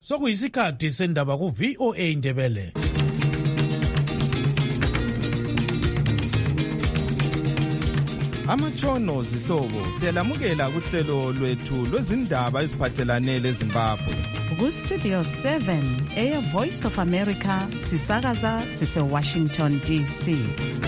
Sokuyisikhathi sendaba ku VOA Ndebele. Amatshono zihlobo siyalamukela kuhlelo lwethu lwezindaba eziphathelane leZimbabwe. Ku Studio 7 Air Voice of America sisakaza sise Washington DC.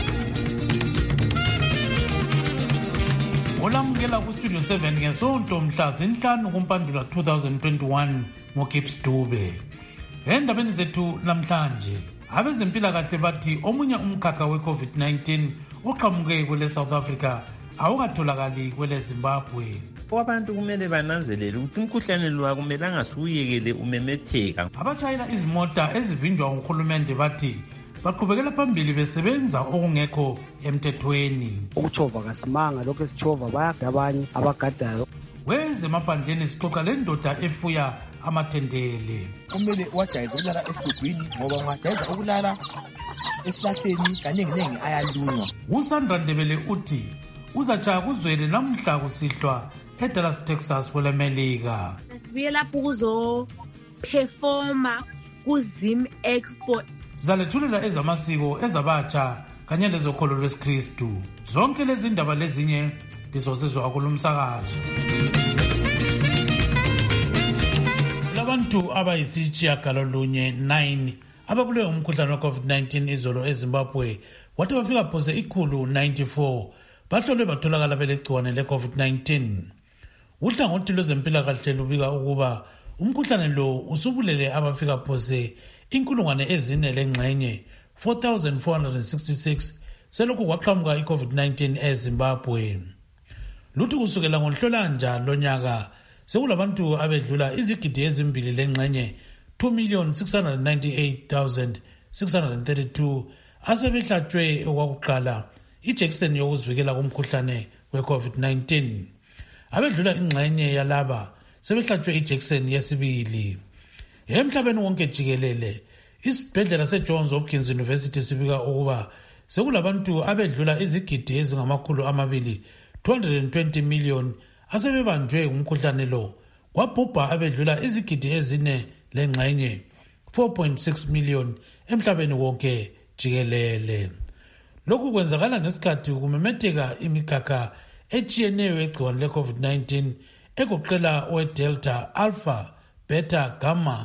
Olamukela ku Studio 7 ngesonto mhla zinhlanu kuMpandula 2021 ngoGibbs Dube. Endabeni zethu namhlanje abezempilakahle bathi omunye umkhakha we-COVID-19 oqhamuke kwele South Africa awukatholakali kwele Zimbabwe. Abantu kumele bananzelele ukuthi umkhuhlane lo akumelanga siwuyekele umemetheka. Abatshayela izimota ezivinjwa nguhulumende bathi baqhubekela phambili besebenza okungekho emthethweni. Ukutshova kasimanga lokho esitshova bayagada abanye abagadayo. Wezemaphandleni sixoxa le ndoda efuya amathendele. Kumele wajayeze ukulala esigubhini ngoba ungajayeza ukulala esihlahleni kanenginengi ayalunywa. uSandra Ndebele uthi uzatshaya kuzwele namhla kusihlwa eDallas, Texas kwelemelika. Sibuye lapho kuzoperforma kuZim Expo. Zalethulela ezamasiko ezabatsha kanye lezokholo lwesikristu. Zonke lezi ndaba lezinye lizozizwa kulumsakazo. Labantu abayisitshiyagalolunye 9 ababulewe umkhuhlane we-COVID-19 izolo eZimbabwe wathi bafika phose 194 bahlolwe batholakala belegciwane le-COVID-19. Uhlangothi lwezempilakahle lubika ukuba umkhuhlane lo usubulele abafika phose 4,000 lengxenye 4,466 selokhu kwaqhamuka i-COVID-19 eZimbabwe. Luthi kusukela ngoNhlolanja lonyaka sekulabantu abedlula izigidi ezimbili lengxenye 2,698,632 asebehlatshwe okwakuqala ijekiseni yokuzivikela kumkhuhlane we-COVID-19. Abedlula ingxenye yalaba sebehlatshwe ijekiseni yesibili. Emhlabeni wonke jikelele isibhedlela seJohns Hopkins University sibika ukuba sekulabantu abedlula izigidi ezingama220 million asebebanjwe umkhuhlane lo. Kwabhubha abedlula izigidi ezine lengxenye 4.6 million emhlabeni wonke jikelele. Lokhu kwenzakala ngesikhathi kumemetheka imikhakha etshiyeneyo egciwane le-COVID-19 egoqela we-Delta, Alpha, Beta, Gamma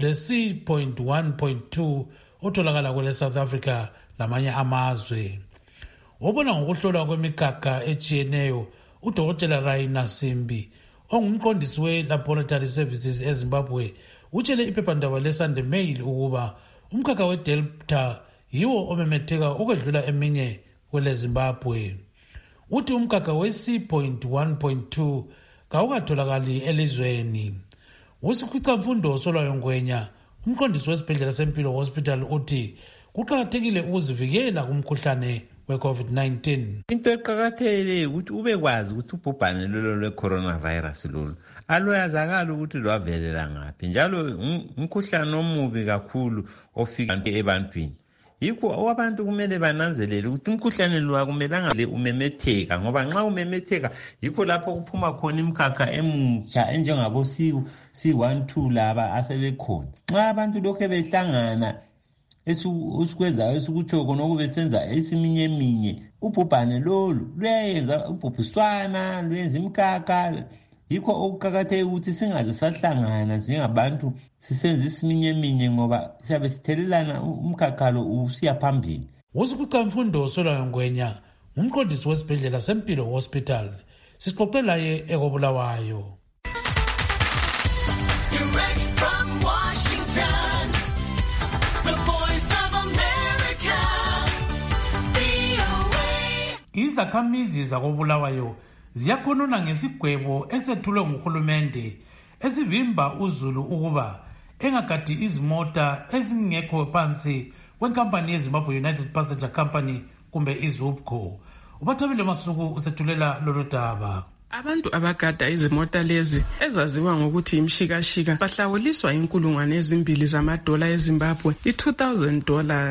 le-C.1.2 otholakala kwele South Africa lamanye amazwe. Obona ngokuhlolwa kwemikhakha etshiyeneyo uDokotela Raina Simbi ongumqondisi we-Laboratory Services eZimbabwe utshele iphephandaba leSunday Mail ukuba umkhakha we-Delta yiwo omemetheka ukwedlula eminye kwele Zimbabwe. Uthi umkhakha we-C.1.2 kawukatholakali elizweni. Usikhwicamfundo Solwayo Ngwenya umqondisi wesibhedlela sempilo hospital uthi kuqakathekile ukuzivikela kumkhuhlane we-COVID-19. Into eqakathekile ukuthi ubekwazi ukuthi ubhubhane lolo lwe-coronavirus lolo aluyazakala ukuthi lwavelela ngaphi njalo umkhuhlane omubi kakhulu ofika ebantwini. Yikho abantu kumele bananzelele ukuthi umkhuhlane lo akumelanga umemetheka ngoba nxa umemetheka yikho lapho kuphuma khona imkhakha emutsha enjengabo C12 laba asebekhona. Nxa abantu lokho behlangana esikwenzayo esikuthoko nokubesenza esiminyeminye ubhubhane lolu luyenza ubhubhiswana luyenza imkhakha. Yikho okuqakatheke ukuthi singaze sahlangana njengabantu sisenza isiminyeminye ngoba siyabe sithelelana umkhakha lo usiya phambili. Usikhwicamfundo Solwayo Ngwenya umqondisi wesibhedlela sempilo hospital sixoxe laye ekobulawayo. Izakhamizi zakobulawayo ziyakhonona ngesigwebo esethulwe nguhulumende esivimba uZulu ukuba engagadi izimota ezingekho phansi kwenkampani yeZimbabwe United Passenger Company kumbe iZUBCO. Ubathabile Masuku usethulela lolu daba. Abantu abagada izimota lezi ezaziwa ngokuthi imshikashika bahlawuliswa $2,000 eZimbabwe, $2,000.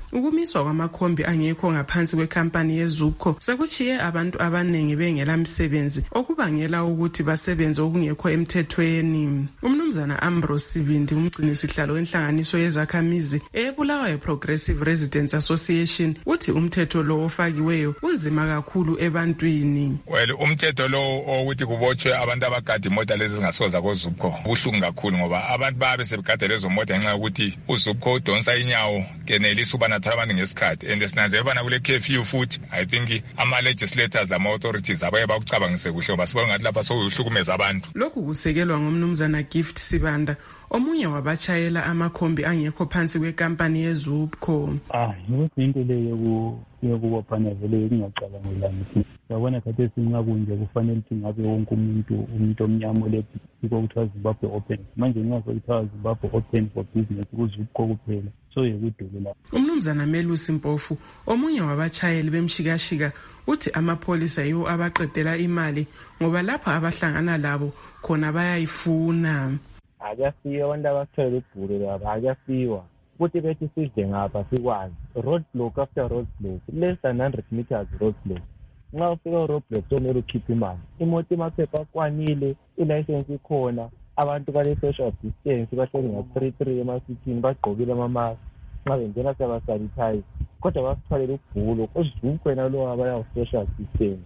Ukumiswa kwamakhombi angekho ngaphansi kwekampani yeZUPCO sekuchiye abantu abaningi bengela msebenzi okubangela ukuthi basebenze okungekho emthethweni. Umnumzana Ambrose Sibindi umgcinisihlalo wenhlanganiso yezakhamizi eBulawayo Progressive Residents Association uthi umthetho lo ofakiweyo unzima kakhulu ebantwini. Well, umthetho lo ukuthi kubotshwe abantu abagada imota lezi zingasoza koZUPCO buhlungu kakhulu ngoba abantu babe sebegada lezo mota ngenxa yokuthi uZUPCO udonsa inyawo kenelisa ubanatha abantu ngesikhathi and sinanzebana kule curfew futhi I think ama legislators lama authorities abaye bakucabangise kuhle ngoba sibona ngathi lapha sokuhlukumeza abantu. Lokhu kusekelwa ngomnumzana Gift Sibanda omunye wabachayela amakhombi angekho phansi kwekampani yeZUPCO. Ukuthi into leyo yokubophana vele ingacabangela ukuthi yabona kade sinqa kunje kufanele ukuthi ngabe wonke umuntu omnyama lethi ukuthiwa Zimbabwe Open manje nxa sekuthiwa Zimbabwe Open for business kuZUPCO kuphela so yekudulela. Umnumzana Melusi Mpofu omunye wabachayeli bemshikashika uthi amapholisa yiwo abaqedela imali ngoba lapha abahlangana labo khona bayayifuna. Akuyafika abantu abathwele ibhulu lapha akuyafika ukuthi bethi sidle ngapha sikwazi road block after road block less than 100 meters road block. Nxa ufika road block kumele ukhiphe imali imoto emaphepha akwanile ilicense ikhona abantu bale social distance bahleli nga-3 emasithini bagqokile ama-mask nxa bengena sebasanitize kodwa basithwalele ubhulo uZUPCO yena lo abaya social distance.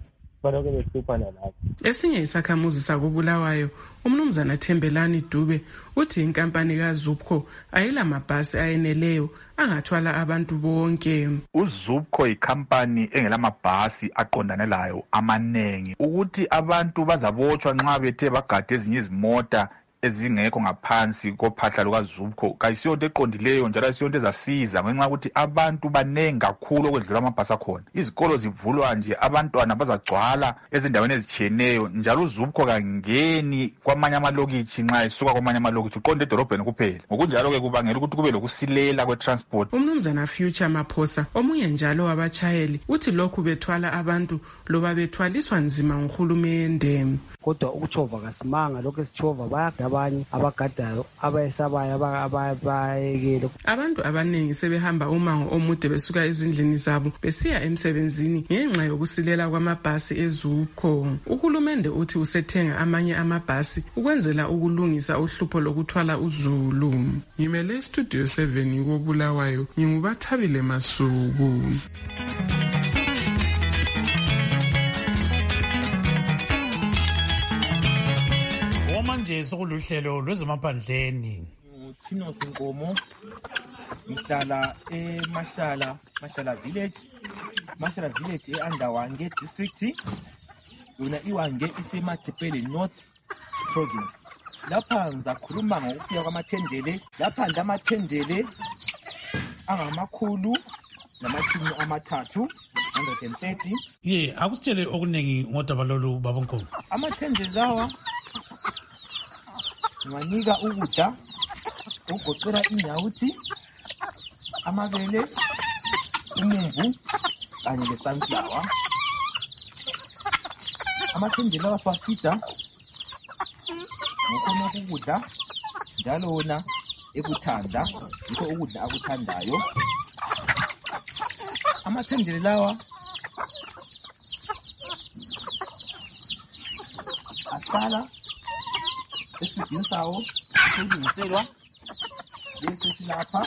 Esinye isakhamuzi sakubulawayo umnumzana Thembelani Dube uthi inkampani kaZUPCO ayila mabhasi ayeneleyo angathwala abantu bonke. uZUPCO ikhampani engelamabhasi aqondane layo amanengi ukuthi abantu bazabotshwa nxa bethe bagade ezinye izimota ezingekho ngaphansi kophahla lukaZUPCO kayisiyonto eqondileyo njalo ayisiyonto ezasiza ngenxa ukuthi abantu banengi kakhulu okwedlula amabhasi akhona. Izikolo zivulwa nje abantwana bazagcwala ezindaweni ezitshiyeneyo njalo uZUPCO kangeni kwamanye amalokitshi nxa esuka kwamanye amalokitshi uqonde edolobheni kuphela. Ngokunjalo-ke kubangela ukuthi kube lokusilela kwetransport. Umnumzana Future Maphosa omunye njalo wabachayeli uthi lokhu bethwala abantu loba bethwaliswa nzima nguhulumende. Kodwa ukuchova kasimanga lokho esichova bayagada abanye abagadayo abayesabayo abayekele. Abantu abaningi sebehamba umango omude besuka ezindlini zabo besiya emsebenzini ngenxa yokusilela kwamabhasi eZUPCO. Uhulumende uthi usethenga amanye amabhasi ukwenzela ukulungisa uhlupho lokuthwala uZulu. Ngimele Studio 7 koBulawayo ngingubathabile Masuku. Manje sokuluhlelo lwezemaphandleni. Thino Sinkomo ngihlala eMashala village. Mashala village eAndawange district. Yona iwange isemathepele North province. Lapha ngizakhuluma ngokufika kwamathendele. Lapha ndamathendele angamakhulu namashumi amathathu 130. Akusitshele okunengi ngodaba lolu babonkulu. Amathendele lawa ngiwanika ukudla okugoqela inyawuthi, amabele, umumbu kanye le-sunflower. Amathendele lawa siwafida ngokhona ukudla njalo wona ekuthanda yikho ukudla akuthandayo. Amathendele lawa ahlala esidini sawo sokulungiselwa bese silapha.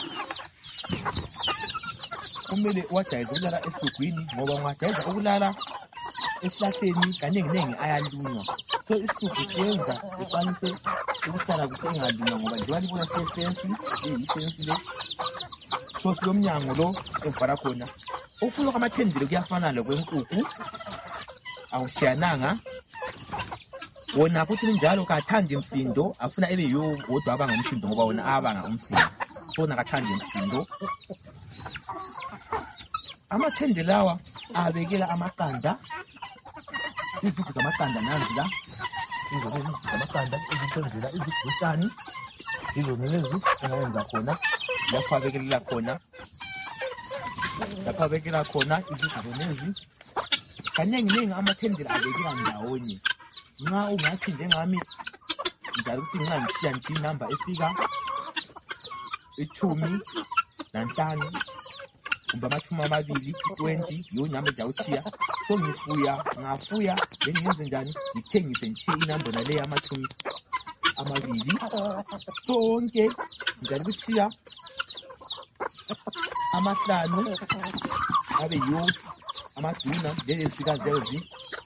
Kumele uwajayeze ukulala esigugwini ngoba ungajayeza ukulala esihlahleni kaningi ayalunywa. So isigugu siyenza ekwanise ukuhlala kuhle engalunywa ngoba njengoba libona siyefensi eyifensi le so silomnyango lo evara khona. Ukufuna kwamathendele kuyafana lokwenkukhu awushiyananga. Wona futhi njalo kathanda imsindo afuna ebe yiwo wodwa abanga umsindo ngoba wona abanga umsindo sona kathanda imsindo. Amathendele lawa abekela amaqanda izigugu zamaqanda nazi la izigugu zamaqanda ezisenzela izibhutani izonelezi engayenza khona lapha abekelela khona izigugu nezi kaningi amathendele abekela ndawonye. Nxa ungathi njengami njalo ukuthi nxa ngishiya nje inamba efika 15 kumbe amathumi amabili 20 yiyo nyama ejawuchiya. So ngafuya then ngenze njani ngithengise ngishiye inamba naleyo amathumi amabili sonke njani kuchiya amahlanu abe yiwo amaduna lezifika zezi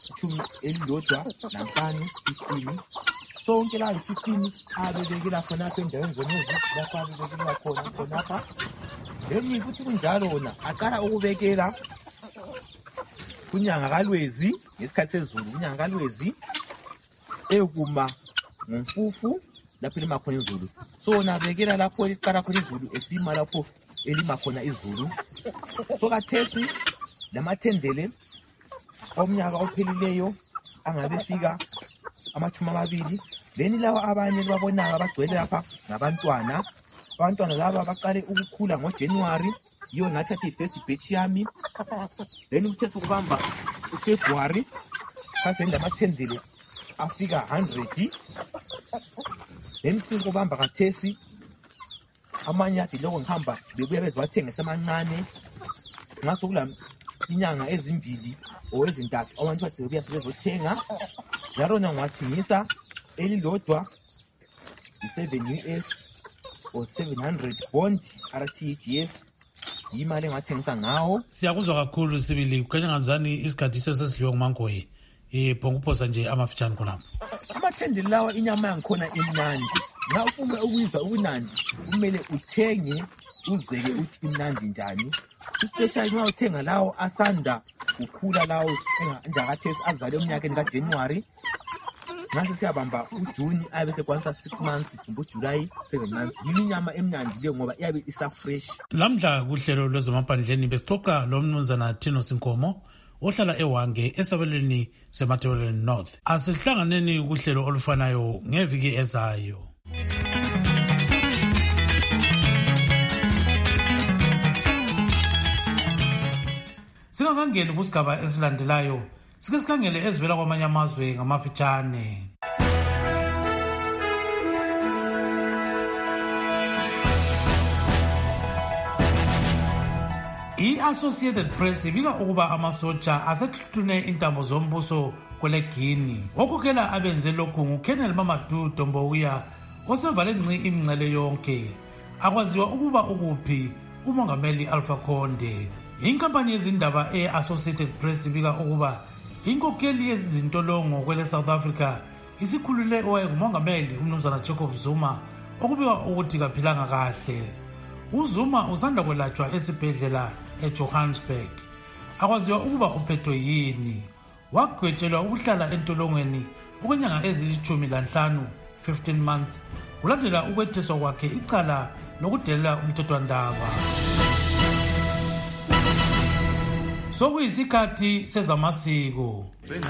11 15 sonke la 15 abebekela khonapha endaweni zonezi lapho abebekela khonapha then futhi kunjalo wona aqala ukubekela kunyanga kaLwezi ngesikhathi sezulu kunyanga kaLwezi ekuma ngomfufu lapho lima khona izulu so nabekela lapho liqala khona izulu esima lapho elima khona izulu so kathesi lamathendele omnyaka ophelileyo angabe fika amathumi amabili then lawa abanye babonayo abagcwele lapha ngabantwana laba baqale ukukhula ngoJanuary yiyo ngathatha i-first batch yami then kuthe sokubamba uFebruary phasenda amathendele afika 100 then sikubamba kathesi amanye athi lokho ngihamba bebuya beziwathengisa amancane ngaso kula inyanga ezimbili owezintathu abantu bathi bebuya sebezothenga yarona ngiwathengisa elilodwa i7 US or 700 bond RTGS imali engathengisa ngawo. Siyakuzwa kakhulu Sibili, kukhanya ngazani isikhathi sesidliwe nguMangoyi phonguphosa nje amafitshane khonapho. Amathendele lawa inyama yangikhona imnandi. Nga ufuna ukuzwa ubunandi kumele uthenge uzweke uthi imnandi njani. Especially nxa uthenga lawo asanda ukhula lawo njakathesi azale umnyakeni kaJanuary. Ngase siyabamba uJune abe sekwanisa 6 months kumbe uJuly 7 months. Yinyama emnandi leyo ngoba iyabe isa fresh. Lamhla kuhlelo lwezemaphandleni besixoxa lo mnumzana Thino Sinkomo ohlala eWange esabelweni seMatabeleland North. Asihlanganeni kuhlelo olufanayo ngeviki ezayo. Singakangeni kusigaba esilandelayo sike sikhangele ezivela kwamanye amazwe ngamafitshane. I-Associated Press ibika ukuba amasotsha asethuthune intambo zombuso kweleGuinea. Okhokhela abenze lokhu nguKoloneli Mamadou Doumbouya osevale ngci imingcele yonke. Akwaziwa ukuba ukuphi umongameli Alpha Conde. Inkampani yezindaba e-Associated Press ibika ukuba inkokheli yezintolongo kwele South Africa isikhulule owayengumongameli umnumzana Jacob Zuma okubika ukuthi kaphilanga kahle. uZuma usanda kwelatshwa esibhedlela eJohannesburg. Akwaziwa ukuba uphethwe yini. Wagwetshelwa ukuhlala entolongweni okwenyanga ezili-15 15 months kulandela ukwetheswa kwakhe icala lokudelela umthethwandaba. Sokuyisikhathi sezamasiko.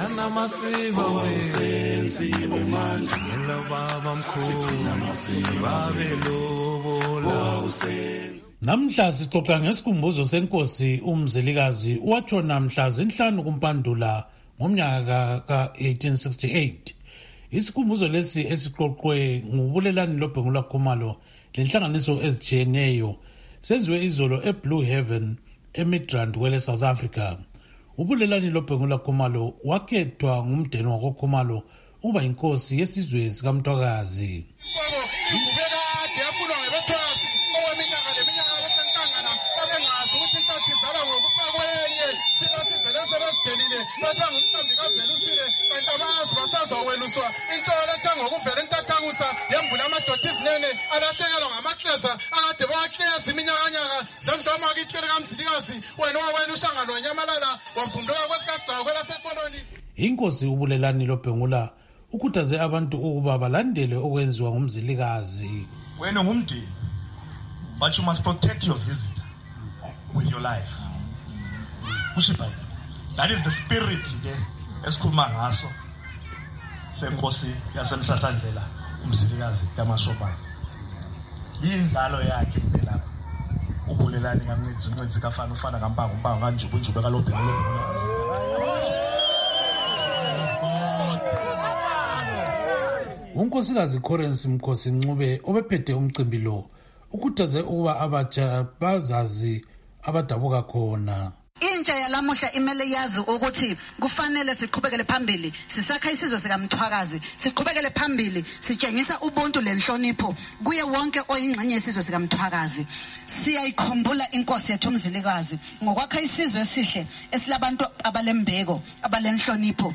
Namhla sixoxa ngesikhumbuzo senkosi uMzilikazi watshona mhla zinhlanu kuMpandula ngomnyaka ka-1868. Isikhumbuzo lesi esiqoqwe ngubulelani loBhengula Khumalo lenhlanganiso ezijiyeneyo senziwe izolo eBlue Heaven eMidrand kwele South Africa. Ubulelani loBhengula Khumalo wakhethwa ngumndeni wakoKhumalo ukuba inkosi yesizwe sikaMthwakazi. Intsholo ngokuvela entathangusa yembula amadoda izinene alahlekelwa ngamakleza akade bakleza iminyakanyaka dlamdlama kihlele kaMzilikazi wena uhlangano wanyamalala wavumbuka kwesikhasigcawu kwelasekoloni. Inkosi ubulelani loBhengula ukhuthaze abantu ukuba balandele okwenziwa nguMzilikazi. Wena ngumndeni, but you must protect your visitor with your life. Kushipa, that is the spirit esikhuluma ngaso senkosi yasemhlathandlela uMzilikazi kaMashobane. Yinzalo yakhe impela ubulelani kaMncezi kafana ufana kaMpango kanjubunjube kaloBhengula. Unkosikazi Corensi Mkhosi Ncube obephethe umcimbi lo ukhuthaze ukuba abatsha bazazi abadabuka khona. Intsha yalamuhla imele yazi ukuthi kufanele siqhubekele phambili sisakha isizwe sikaMthwakazi, siqhubekele phambili sitshengisa ubuntu lenhlonipho kuye wonke oyingxenye yesizwe sikaMthwakazi. Siyayikhumbula inkosi yethu uMzilikazi ngokwakha isizwe esihle esilabantu abalembeko abalenhlonipho.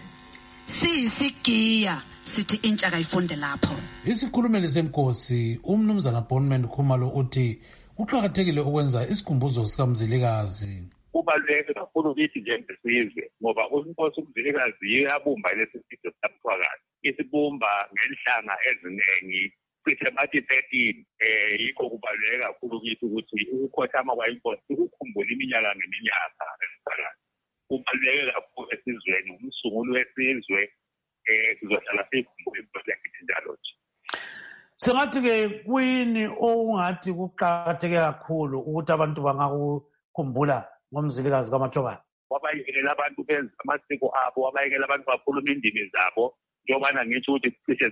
Siyisigiya sithi intsha kayifunde lapho. Isikhulumeli senkosi umnumzana Bonman Khumalo uthi kuqhakathekile ukwenza isikhumbuzo sikaMzilikazi. Kubaluleke kakhulu ukuthi njengesizwe ngoba uNkosi uMzilikazi yabumba lesi sizwe saMthwakazi. Isibumba ngenhlanga eziningi cishe bathi 13. Yikho kubaluleke kakhulu ukuthi ukukhothama kwainkosi ukukhumbula iminyaka ngeminyaka eMthwakazi. Kubaluleke kakhulu esizweni umsunguli wesizwe sizohlala sikhumbula inkosi yakhe njalo nje. Singathi-ke kuyini okungathi kuqakatheke kakhulu ukuthi abantu bangakukhumbula ngomzilikazi kaMachobane? Wabayekela abantu benza amasiko abo, wabayekela abantu bakhuluma indimi zabo, njengobana ngitsho ukuthi cishe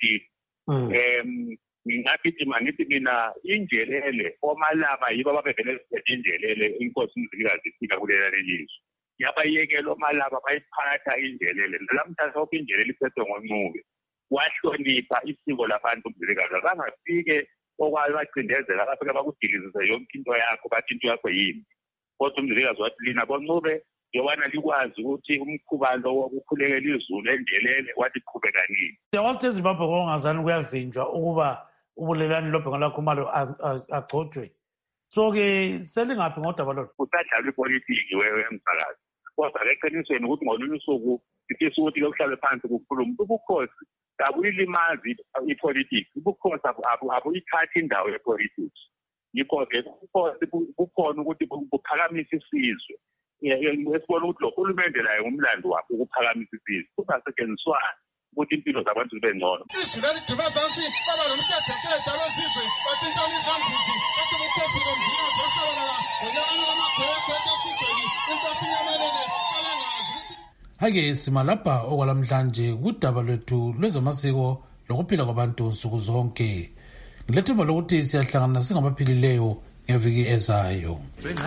zingu-13. Ngithi mina injelele omalaba yibo ababevele injelele inkosi uMzilikazi ifika kulela lelizwe. Yabayekela omalaba bayiphatha injelele. Namhlanje okho injelele iphethwe ngoNcube. Wahlonipha isiko labantu uMzilikazi. Bangafike okwayo bacindezela bafike bakudilizise yonke into yakho bathi into yakho yini. Kodwa uMzilikazi wathi lina boNcube yobana likwazi ukuthi umkhuba lo wokukhulekela izulu enjelele wathi qhubekani. Yawathi eZimbabwe ngongazani kuyavinjwa ukuba ubulelani loBhengu Khumalo agcotshwe. So-ke selingaphi ngodaba lolu? Kusadlalwa ipolitiki weMthwakazi. Kodwa eqinisweni ukuthi ngolunye usuku sifisa ukuthi kuhlalwe phansi kukhulume ubukhosi abuyilimazi ipolitiki. Ubukhosi abuyithatha indawo yepolitiki. Yikho-ke ubukhosi bukhona ukuthi buphakamisa isizwe. Esibona ukuthi lo hulumende layo ngumlando wakhe ukuphakamisa isizwe. Kungasetshenziswana ukuthi impilo zabantu zibe ngcono. Izwi lelidibazansi baba nomkedekede wesizwe bathintshana izambuzi bathi ubukhosi bukaMzilikazi bahlabalala ngonyakana wamagwegwe esizweni inkosi inyamelele alangazi. Ake simalapha okwalamhlanje kudaba lwethu lwezamasiko lokuphila kwabantu nsuku zonke. Ngilethemba lokuthi siyahlangana singabaphilileyo ngeviki ezayo.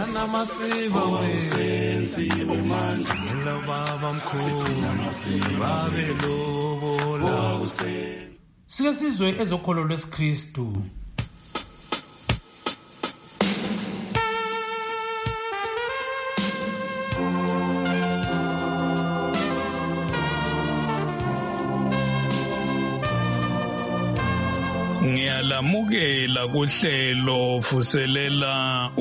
Sike sizwe ezokholo lwesiKristu. Ngiyalamukela kuhlelo vuselela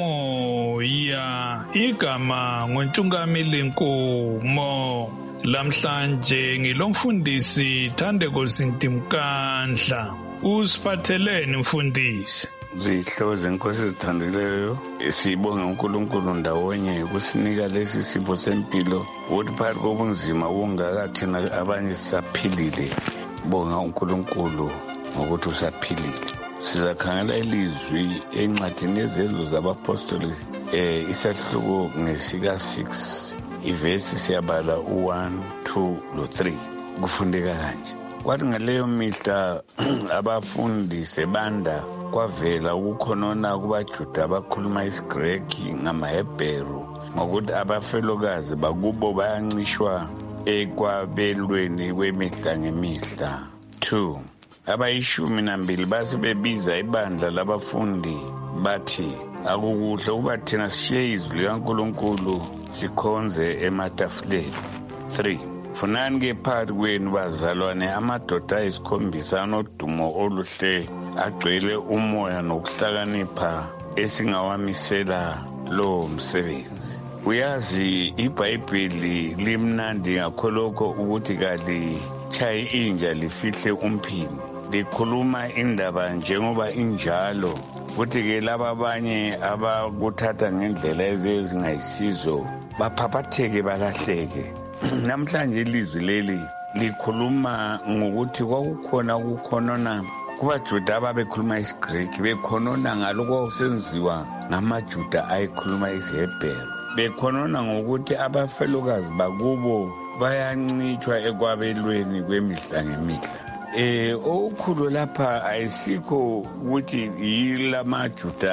umoya igama ngoNtungamili Nkomo. Lamhlanje ngilomfundisi Thandeko Sintimkandla. Usiphatheleni mfundisi? Zihloze inkosi ezithandileyo sibonge uNkulunkulu ndawonye ukusinika lesi sipho sempilo ukuthi phakathi kobunzima bungaka thina abanye sisaphilile. Bonga uNkulunkulu ngokuthi usaphilile. Sizakhangela ilizwi encwadini yezenzo zabapostoli isahluko ngesika 6 ivesi siyabala u1, 2 lo3 kufundeka kanje. Kwathi ngaleyo mihla abafundi sebanda kwavela ukukhonona kubaJuda abakhuluma isiGreki ngamaHebheru ngokuthi abafelokazi bakubo bayancishwa ekwabelweni kwemihla ngemihla. 2 Abayishumi base bebiza ibandla labafundi bathi akukuhle ukuba thina sishiye izwi likaNkulunkulu sikhonze ematafuleni. 3 Funani-ke phakathi kwenu bazalwane amadoda ayisikhombisa anodumo oluhle agcwele umoya nokuhlakanipha esingawamisela lowo msebenzi. Uyazi iBhayibheli limnandi ngakholokho ukuthi kalichayi inja lifihle umphini. Likhuluma indaba njengoba injalo ukuthi-ke laba abanye abakuthatha ngendlela ezingayisizo baphaphatheke balahleke. Namhlanje ilizwi leli likhuluma ngokuthi kwakukhona ukukhonona kubaJuda ababekhuluma isiGreki bekhonona ngalokho kwakusenziwa ngamaJuda ayekhuluma isiHebheru. Bekhonona ngokuthi abafelokazi bakubo bayancitshwa ekwabelweni kwemihla ngemihla. Okukhulu lapha ayisikho ukuthi yilamaJuda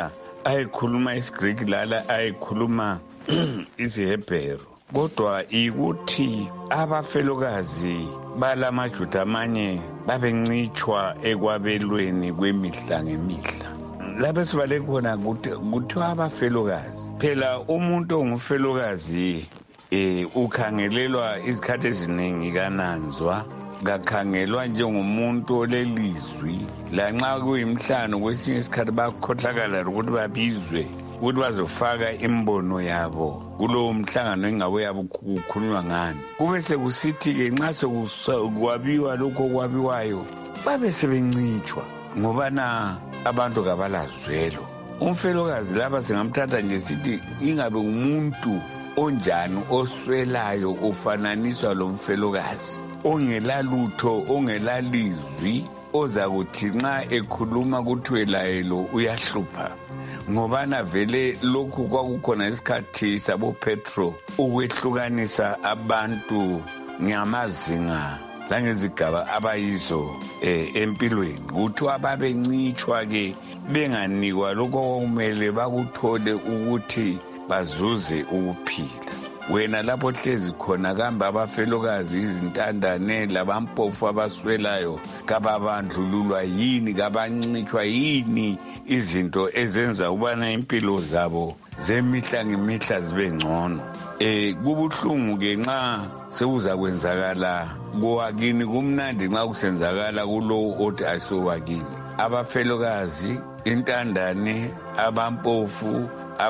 ayikhuluma isiGreek lala ayikhuluma isiHebheru. Kodwa ikuthi abafelokazi balamaJuda amanye babencitshwa ekwabelweni kwemihla ngemihla. Lapho sibale khona kuthiwa abafelokazi. Phela umuntu ongufelokazi ukhangelelwa izikhathi eziningi kananzwa, kakhangelwa njengomuntu olelizwi. Lanxa kuyimhlano kwesinye isikhathi bakhohlakala ukuthi babizwe ukuthi bazofaka imbono yabo kulowo mhlangano engabe yabo kukhulunywa ngani. Kube sekusithi-ke nxa sekwabiwa lokho kwabiwayo babe sebencitshwa ngoba na abantu kabalazwelo. Umfelokazi lapha singamthatha nje sithi ingabe umuntu onjani oswelayo ufananiswa lo mfelokazi ongelalutho ongelalizwi ozakuthi nxa ekhuluma kuthiwe laye lo uyahlupha. Ngobana vele lokhu kwakukhona isikhathi sabo Petro ukwehlukanisa abantu ngamazinga langezigaba abayizo empilweni. Kuthiwa babencitshwa ke benganikwa lokho okumele bakuthole ukuthi bazuze ukuphila. Wena lapho hlezi khona kambe abafelokazi izintandane labampofu abaswelayo kababandlululwa yini, kabancitshwa yini izinto ezenza ubana impilo zabo zemihla ngemihla zibe ngcono. Kubuhlungu ke nxa sekuza kwenzakala kwakini, kumnandi nxa kusenzakala kulowo othi asowakini. Abafelokazi, intandane, abampofu,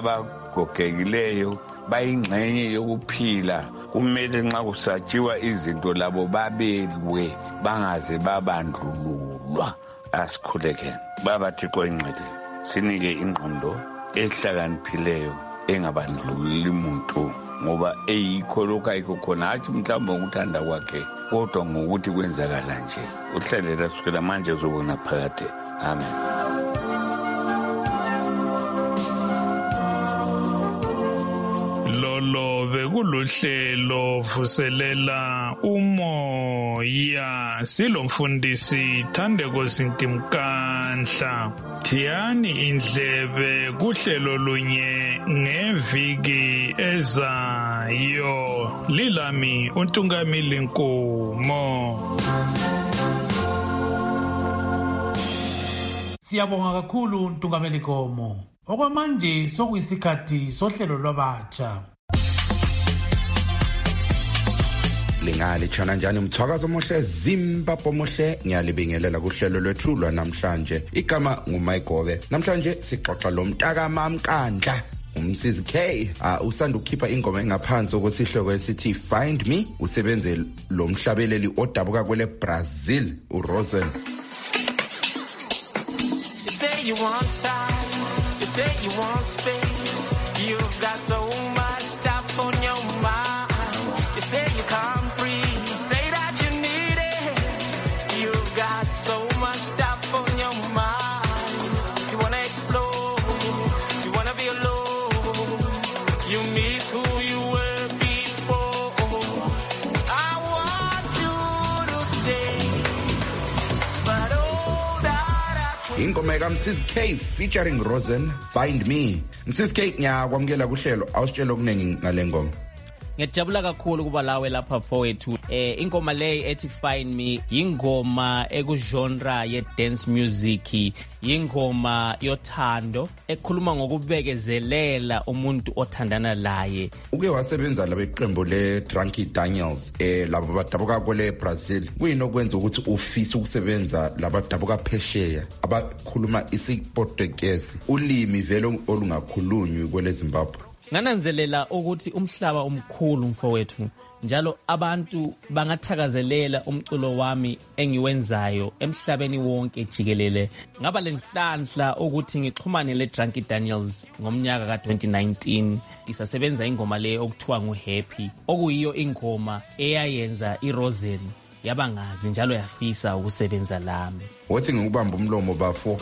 abagogekileyo bayingxenye yokuphila. Kumele nxa kusatshiwa izinto labo babelwe bangaze babandlululwa. Asikhulekeni baba Thixo engcwele, sinike ingqondo ehlakaniphileyo engabandlululi umuntu, ngoba eyikho lokho ayikho khona, hatshi mhlawumbe ngokuthanda kwakhe kodwa ngokuthi kwenzakala nje. Uhlalela kusukela manje uzobona phakade. Amen. Lolo bekuluhlelo vuselela umoya, silomfundisi Thandeko Zintimkanhla. Thiyani indlebe kuhlelo lunye ngeviki ezayo. Lilami uNtungamili Nkomo. Siyabonga kakhulu Ntungameli Nkomo. Okwamanje sokuyisikhathi sohlelo lwabatsha. Lingali tshana njani umthwakazo omuhle Zimbabwe omuhle, ngiyalibingelela kuhlelo lwethu lwanamhlanje. Igama nguMayigobe. Namhlanje sixoxa lo Mtaka Mamkandla umsizi K usanda ukukhipha ingoma engaphansi okwesihloko esithi Find Me. Usebenze lo mhlabeleli odabuka kwele Brazil uRosen. You say you want time, you say you want space, you've got so much stuff on your mind. You say you can't breathe, say that you need it, you've got so much stuff on your mind. You wanna explore, you wanna be alone, you miss who you were before. I want you to stay, but all that I can ingoma kaMsizi K featuring Rosen, Find Me. Msizi K, ngiyakwamukela kuhlelo, awusitshela okuningi ngale ngoma. Ngiyajabula kakhulu kuba lawe lapha fowethu. Ingoma leyi ethi Find Me ingoma ekugenre ye dance music, ingoma yothando ekhuluma ngokubekezelela umuntu othandana laye. Uke wasebenza labeqembu le Drunky Daniels labo badabuka kwele Brazil. Kuyini okwenza ukuthi ufise ukusebenza labadabuka phesheya abakhuluma isiPortuguese, ulimi vele olungakhulunywi kwele Zimbabwe? Ngananzelela ukuthi umhlaba omkhulu mfowethu, njalo abantu bangathakazelela umculo wami engiwenzayo emhlabeni wonke jikelele. Ngaba lenhlanhla ukuthi ngixhumane le Drunky Daniels ngomnyaka ka2019 isasebenza ingoma le okuthiwa nguHappy, okuyiyo ingoma eyayenza iRosen yabangazi njalo yafisa ukusebenza lami. Wathi ngikubamba umlomo bafo.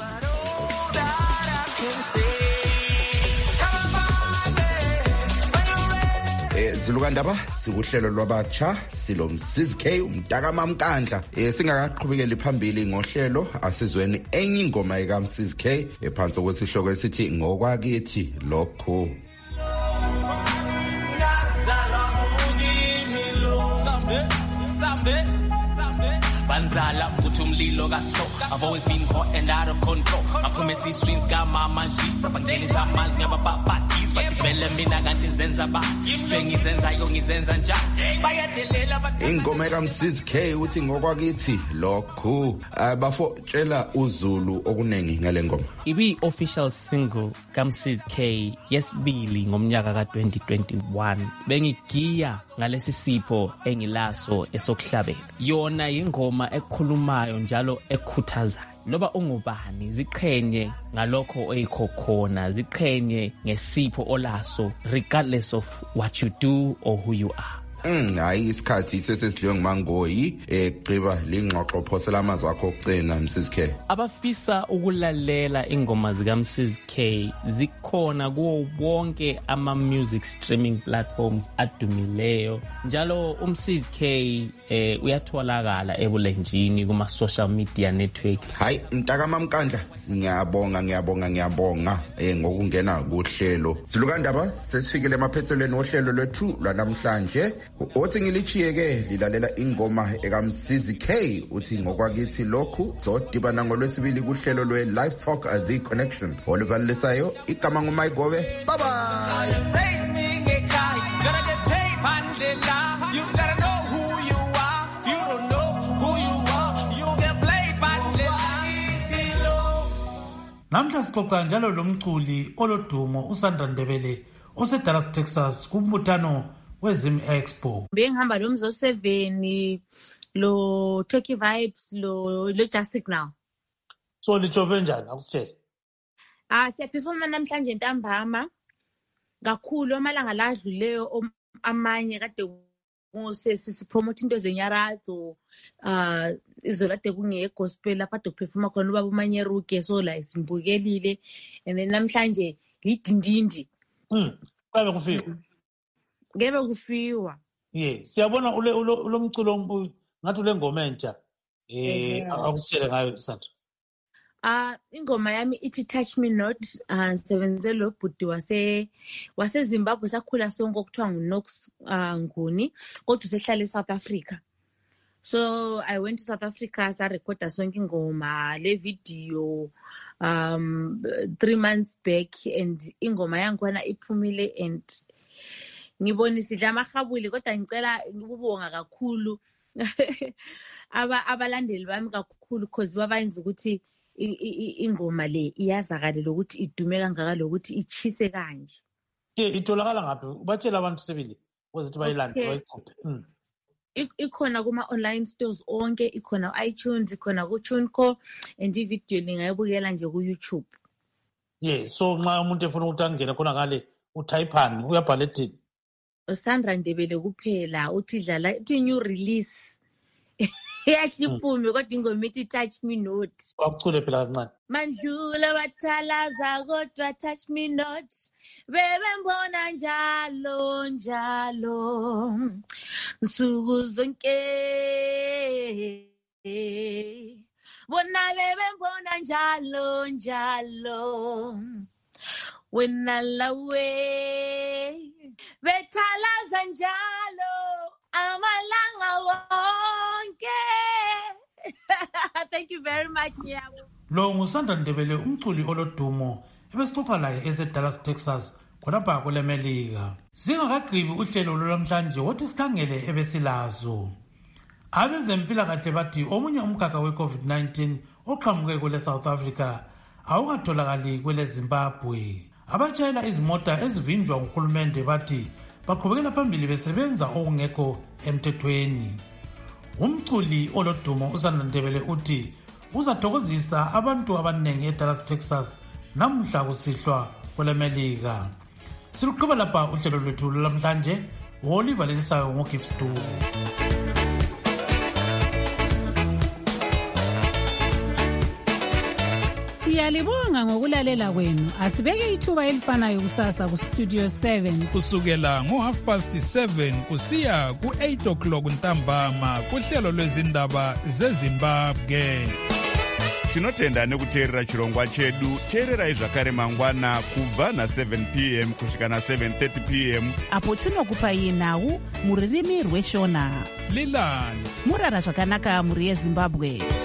Silukandaba sikuhlelo lwabatsha silo Msizi K umntaka mamkandla singakaqhubekeli phambili ngohlelo asizweni enye ingoma eka Msizi K ephansi kwesihloko esithi ngokwakithi lokho Banzala mvuthi umlilo kaso I've always been hot and out of control Aphume swings kamama nshisa bangenisa amanzi ngabababhathisi bathi vele mina kanti nzenza ba bengizenzayo ngizenza njani bayadelela bathi ingoma kaMsizi K uthi ngokwakithi lokho bafotshela uZulu okunengi ngale ngoma ibi official single kaMsizi K yesibili ngomnyaka ka2021 bengigiya ngalesi sipho engilaso esokuhlabela yona ingoma ekhulumayo njalo ekhuthazayo noba ungubani ziqhenye ngalokho oyikho khona ziqhenye ngesipho olaso regardless of what you do or who you are hayi isikhathi sesidliwe ngumangoyi egciba lingxoxo phosela amazwi akho okucina Msizi K abafisa ukulalela ingoma zika Msizi K zikhona kuwo wonke ama music streaming platforms adumileyo njalo Msizi K uyatholakala ebulenjini kuma social media network hayi mntaka mamkandla ngiyabonga ngokungena kuhlelo silukandaba sesifikele emaphethelweni ohlelo lwethu lwanamhlanje othi ngilichiyeke lilalela ingoma ekaMsizi K uthi ngokwakithi lokhu sodibana ngolwesibili kuhlelo lwe Live Talk The Connection oluvalisayo igama nguMayigobe bye bye Namhla sixoxa njalo lomculi olodumo uSandra Ndebele oseDallas Texas kumbuthano weZim Expo. Bengihamba lo Mzo 7 lo Turkey Vibes lo Just Signal. So lichove njani akusitshela? Siyaphefoma namhlanje ntambama kakhulu amalanga ladluleyo amanye kade sisipromote into zenyarazo izolade kunge gospel lapha dophefuma khona ubaba umanyeruke so la simbukelile and then namhlanje lidindindi kabe kufika ngebe kufiwa siyabona ulomculo ngathi lengoma entsha akusitshele ngayo Sandra ingoma yami ithi Touch Me Not ngisebenze lo bhuti wase Zimbabwe sakhula sonke okuthiwa nguNox Nguni kodwa usehlala eSouth Africa so I went to South Africa sa recorda sonke ingoma le video 3 months back and ingoma yangikhona iphumile and ngibonisile amahabuli kodwa ngicela ngikubonga kakhulu abalandeli bami kakhulu because babayenza ukuthi ingoma le iyazakala lokuthi idume kangaka lokuthi ichise kanje itholakala ngaphi batshela abantu sebili ukuthi bayilande bayichophe ikhona kuma online stores onke ikhona iTunes ikhona ku TuneCore and ivideo lingayibukela nje ku YouTube so nxa umuntu efuna ukuthi angene khona ngale utypeani uyabhala ethi Sandra Ndebele kuphela uthi dlala uthi new release yahliphumi kodwa ingoma ithi Touch Me Not wakucule phela kancane mandlula bathalaza kodwa Touch Me Not bebe mbona njalo nsuku zonke bona bebe mbona njalo wena lawe bethalaza njalo amalanga wonke thank you very much Nyabo lo nguSandra Ndebele umculi olodumo ebesixoxa laye eseDallas Texas khonapha kwelemelika singakagqibi uhlelo lolwamhlanje wothi sikhangele ebesilazo abezempilakahle bathi omunye umkhakha we-COVID-19 oqhamuke kwele South Africa awukatholakali kwele Zimbabwe abatshayela izimota ezivinjwa nguhulumende bathi baqhubekela phambili besebenza okungekho emthethweni umculi olodumo uSandra Ndebele uthi uzathokozisa abantu abaningi eDallas Texas namhla kusihlwa kwelemelika siluqhuba lapha uhlelo lwethu lamhlanje Oliver Lelisayo ngoGibbs Dube Siyalibonga ngokulalela kwenu. Asibeke ithuba elifanayo kusasa ku Studio 7 kusukela ngo7:30 kusiya ku8 ntambama kuhlelo lwezindaba zeZimbabwe. Tinotenda nekuteerera chirongwa chedu. Teererai zvakare mangwana kubva na7 p.m. kusvika na7:30 p.m. apo tinokupai nhau muririmi rweshona. Lilani murara zvakanaka muri yeZimbabwe.